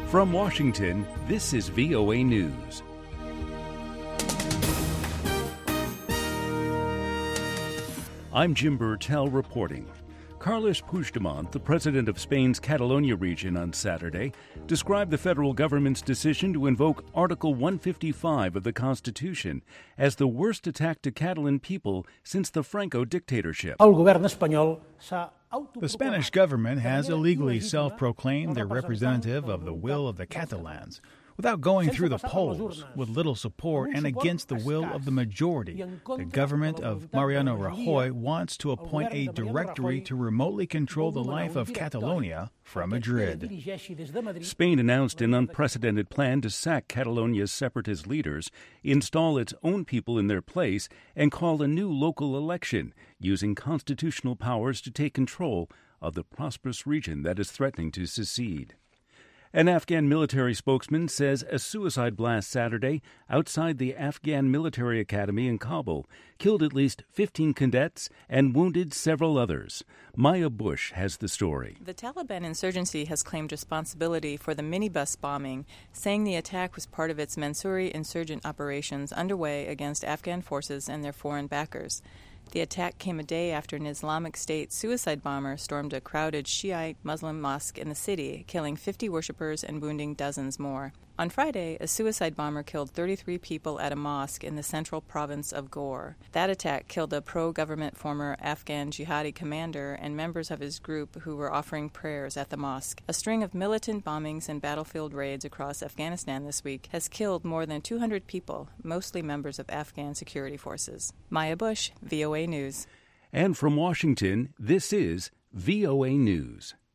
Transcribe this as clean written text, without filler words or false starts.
From Washington, this is VOA News. I'm Jim Burtell reporting. Carles Puigdemont, the president of Spain's Catalonia region on Saturday, described the federal government's decision to invoke Article 155 of the Constitution as the worst attack to Catalan people since the Franco dictatorship. The Spanish government has illegally self-proclaimed their representative of the will of the Catalans, without going through the polls, with little support and against the will of the majority. The government of Mariano Rajoy wants to appoint a directory to remotely control the life of Catalonia from Madrid. Spain announced an unprecedented plan to sack Catalonia's separatist leaders, install its own people in their place, and call a new local election, using constitutional powers to take control of the prosperous region that is threatening to secede. An Afghan military spokesman says a suicide blast Saturday outside the Afghan Military Academy in Kabul killed at least 15 cadets and wounded several others. Maya Bush has the story. The Taliban insurgency has claimed responsibility for the minibus bombing, saying the attack was part of its Mansouri insurgent operations underway against Afghan forces and their foreign backers. The attack came a day after an Islamic State suicide bomber stormed a crowded Shiite Muslim mosque in the city, killing 50 worshippers and wounding dozens more. On Friday, a suicide bomber killed 33 people at a mosque in the central province of Ghor. That attack killed a pro-government former Afghan jihadi commander and members of his group who were offering prayers at the mosque. A string of militant bombings and battlefield raids across Afghanistan this week has killed more than 200 people, mostly members of Afghan security forces. Maya Bush, VOA News. And from Washington, this is VOA News.